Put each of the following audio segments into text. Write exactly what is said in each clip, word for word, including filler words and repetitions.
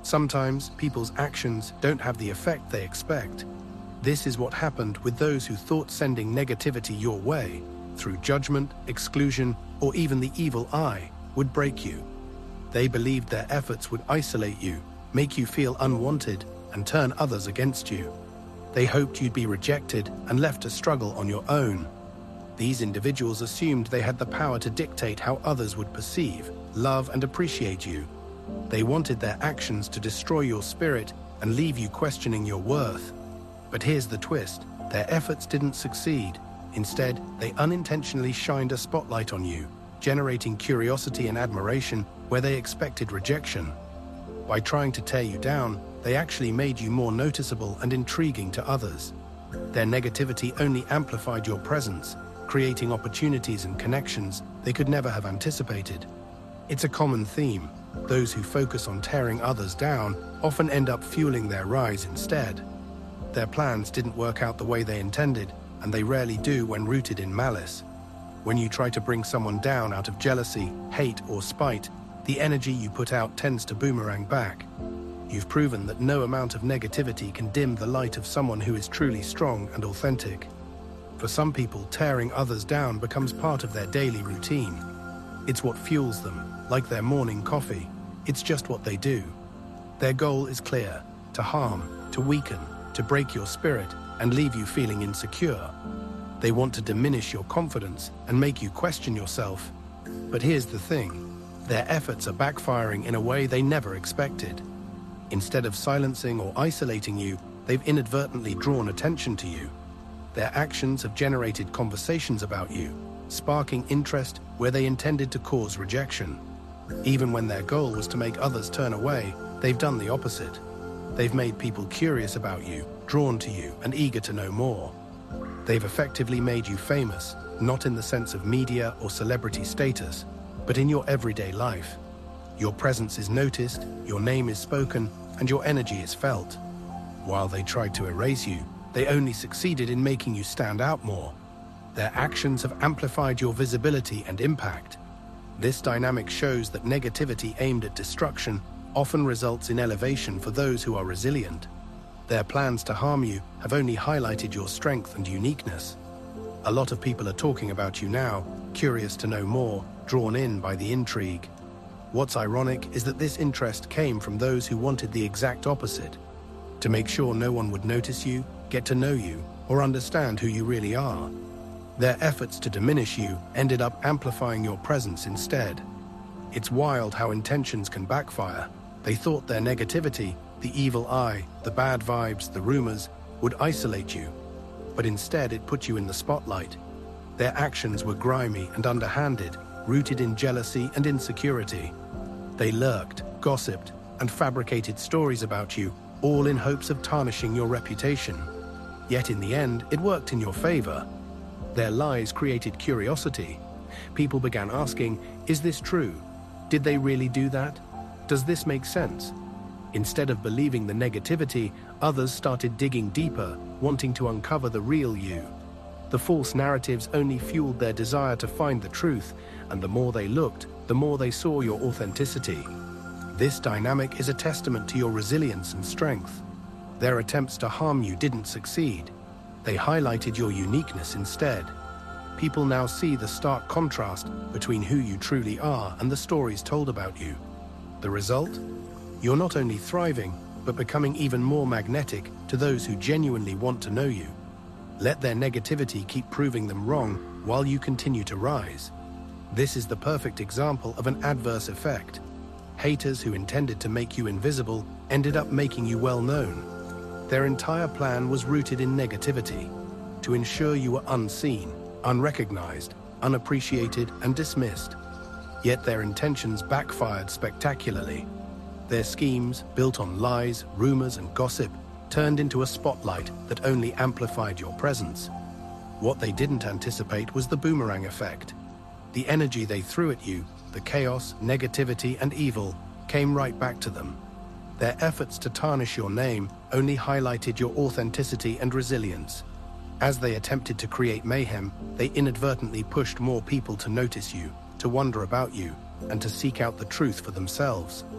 Sometimes people's actions don't have the effect they expect. This is what happened with those who thought sending negativity your way, through judgment, exclusion, or even the evil eye, would break you. They believed their efforts would isolate you, make you feel unwanted, and turn others against you. They hoped you'd be rejected and left to struggle on your own. These individuals assumed they had the power to dictate how others would perceive, love, and appreciate you. They wanted their actions to destroy your spirit and leave you questioning your worth. But here's the twist: their efforts didn't succeed. Instead, they unintentionally shined a spotlight on you, generating curiosity and admiration where they expected rejection. By trying to tear you down, they actually made you more noticeable and intriguing to others. Their negativity only amplified your presence, creating opportunities and connections they could never have anticipated. It's a common theme. Those who focus on tearing others down often end up fueling their rise instead. Their plans didn't work out the way they intended, and they rarely do when rooted in malice. When you try to bring someone down out of jealousy, hate, or spite, the energy you put out tends to boomerang back. You've proven that no amount of negativity can dim the light of someone who is truly strong and authentic. For some people, tearing others down becomes part of their daily routine. It's what fuels them, like their morning coffee. It's just what they do. Their goal is clear: to harm, to weaken, to break your spirit, and leave you feeling insecure. They want to diminish your confidence and make you question yourself. But here's the thing: their efforts are backfiring in a way they never expected. Instead of silencing or isolating you, they've inadvertently drawn attention to you. Their actions have generated conversations about you, sparking interest where they intended to cause rejection. Even when their goal was to make others turn away, they've done the opposite. They've made people curious about you, drawn to you, and eager to know more. They've effectively made you famous, not in the sense of media or celebrity status, but in your everyday life. Your presence is noticed, your name is spoken, and your energy is felt. While they tried to erase you, they only succeeded in making you stand out more. Their actions have amplified your visibility and impact. This dynamic shows that negativity aimed at destruction often results in elevation for those who are resilient. Their plans to harm you have only highlighted your strength and uniqueness. A lot of people are talking about you now, curious to know more, drawn in by the intrigue. What's ironic is that this interest came from those who wanted the exact opposite: to make sure no one would notice you, get to know you, or understand who you really are. Their efforts to diminish you ended up amplifying your presence instead. It's wild how intentions can backfire. They thought their negativity, the evil eye, the bad vibes, the rumors, would isolate you. But instead it put you in the spotlight. Their actions were grimy and underhanded, rooted in jealousy and insecurity. They lurked, gossiped, and fabricated stories about you, all in hopes of tarnishing your reputation. Yet in the end, it worked in your favor. Their lies created curiosity. People began asking, is this true? Did they really do that? Does this make sense? Instead of believing the negativity, others started digging deeper, wanting to uncover the real you. The false narratives only fueled their desire to find the truth, and the more they looked, the more they saw your authenticity. This dynamic is a testament to your resilience and strength. Their attempts to harm you didn't succeed. They highlighted your uniqueness instead. People now see the stark contrast between who you truly are and the stories told about you. The result? You're not only thriving, but becoming even more magnetic to those who genuinely want to know you. Let their negativity keep proving them wrong while you continue to rise. This is the perfect example of an adverse effect. Haters who intended to make you invisible ended up making you well known. Their entire plan was rooted in negativity, to ensure you were unseen, unrecognized, unappreciated, and dismissed. Yet their intentions backfired spectacularly. Their schemes, built on lies, rumors, and gossip, turned into a spotlight that only amplified your presence. What they didn't anticipate was the boomerang effect. The energy they threw at you, the chaos, negativity, and evil, came right back to them. Their efforts to tarnish your name only highlighted your authenticity and resilience. As they attempted to create mayhem, they inadvertently pushed more people to notice you, to wonder about you, and to seek out the truth for themselves.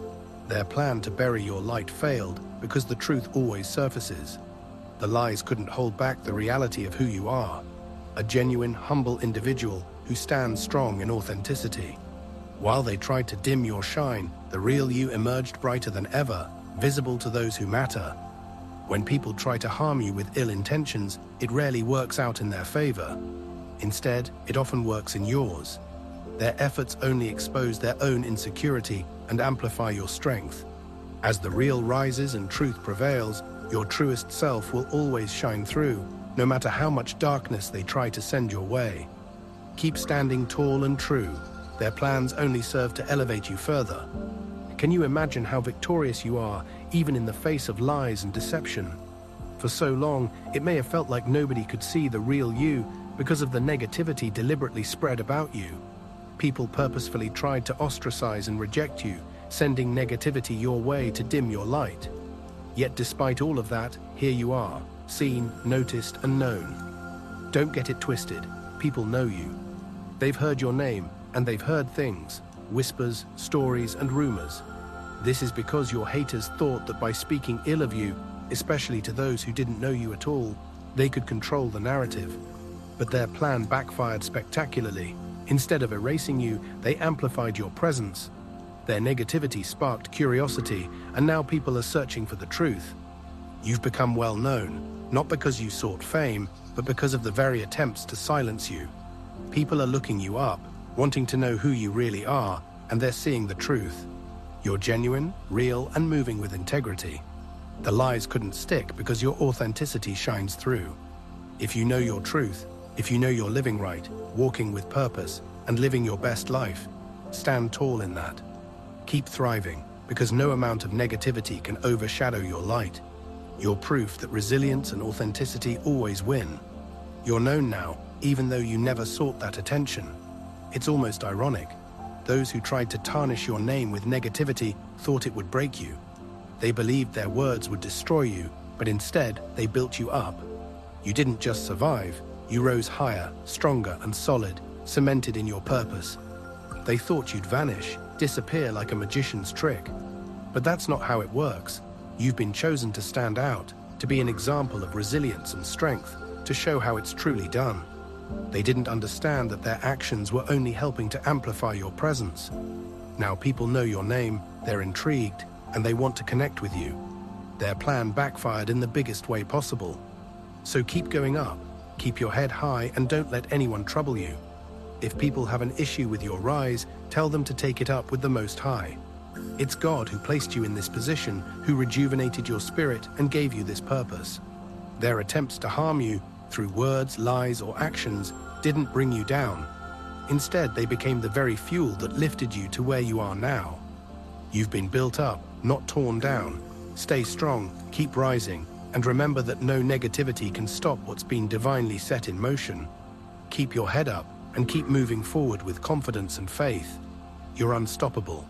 Their plan to bury your light failed because the truth always surfaces. The lies couldn't hold back the reality of who you are, a genuine, humble individual who stands strong in authenticity. While they tried to dim your shine, the real you emerged brighter than ever, visible to those who matter. When people try to harm you with ill intentions, it rarely works out in their favor. Instead, it often works in yours. Their efforts only expose their own insecurity and amplify your strength. As the real rises and truth prevails, your truest self will always shine through, no matter how much darkness they try to send your way. Keep standing tall and true. Their plans only serve to elevate you further. Can you imagine how victorious you are, even in the face of lies and deception? For so long, it may have felt like nobody could see the real you because of the negativity deliberately spread about you. People purposefully tried to ostracize and reject you, sending negativity your way to dim your light. Yet despite all of that, here you are, seen, noticed, and known. Don't get it twisted. People know you. They've heard your name, and they've heard things, whispers, stories, and rumors. This is because your haters thought that by speaking ill of you, especially to those who didn't know you at all, they could control the narrative. But their plan backfired spectacularly. Instead of erasing you, they amplified your presence. Their negativity sparked curiosity, and now people are searching for the truth. You've become well known, not because you sought fame, but because of the very attempts to silence you. People are looking you up, wanting to know who you really are, and they're seeing the truth. You're genuine, real, and moving with integrity. The lies couldn't stick because your authenticity shines through. If you know your truth, if you know you're living right, walking with purpose, and living your best life, stand tall in that. Keep thriving, because no amount of negativity can overshadow your light. You're proof that resilience and authenticity always win. You're known now, even though you never sought that attention. It's almost ironic. Those who tried to tarnish your name with negativity thought it would break you. They believed their words would destroy you, but instead they built you up. You didn't just survive, you rose higher, stronger and solid, cemented in your purpose. They thought you'd vanish, disappear like a magician's trick. But that's not how it works. You've been chosen to stand out, to be an example of resilience and strength, to show how it's truly done. They didn't understand that their actions were only helping to amplify your presence. Now people know your name, they're intrigued, and they want to connect with you. Their plan backfired in the biggest way possible. So keep going up, keep your head high, and don't let anyone trouble you. If people have an issue with your rise, tell them to take it up with the Most High. It's God who placed you in this position, who rejuvenated your spirit and gave you this purpose. Their attempts to harm you, through words, lies, or actions, didn't bring you down. Instead, they became the very fuel that lifted you to where you are now. You've been built up, not torn down. Stay strong, keep rising, and remember that no negativity can stop what's been divinely set in motion. Keep your head up, and keep moving forward with confidence and faith. You're unstoppable.